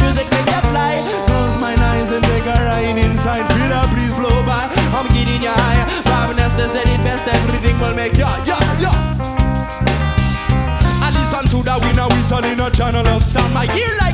music make you fly. Close my eyes and take a ride inside. Feel a breeze blow by. I'm getting you high. Bob Nestor said it best. Everything will make ya. I listen to the winner whistle in a channel of sound. My ear